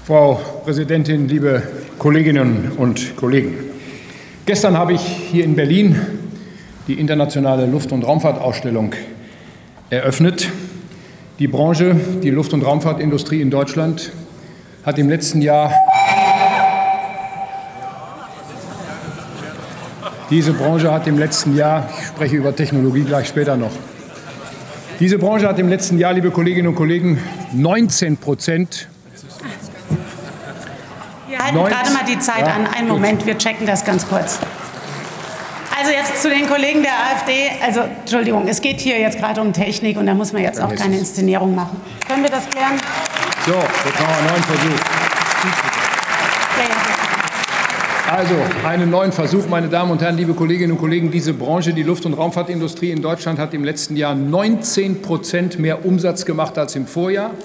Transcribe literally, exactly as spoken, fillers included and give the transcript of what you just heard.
Frau Präsidentin, liebe Kolleginnen und Kollegen! Gestern habe ich hier in Berlin die internationale Luft- und Raumfahrtausstellung eröffnet. Die Branche, die Luft- und Raumfahrtindustrie in Deutschland, hat im letzten Jahr Diese Branche hat im letzten Jahr, ich spreche über Technologie gleich später noch, diese Branche hat im letzten Jahr, liebe Kolleginnen und Kollegen, neunzehn Prozent. Wir halten gerade mal die Zeit ja, an. Einen gut. Moment, wir checken das ganz kurz. Also jetzt zu den Kollegen der AfD. Also Entschuldigung, es geht hier jetzt gerade um Technik und da muss man jetzt auch keine Inszenierung machen. Können wir das klären? So, jetzt machen wir einen neuen Versuch. Also, einen neuen Versuch, meine Damen und Herren, liebe Kolleginnen und Kollegen. Diese Branche, die Luft- und Raumfahrtindustrie in Deutschland, hat im letzten Jahr neunzehn Prozent mehr Umsatz gemacht als im Vorjahr.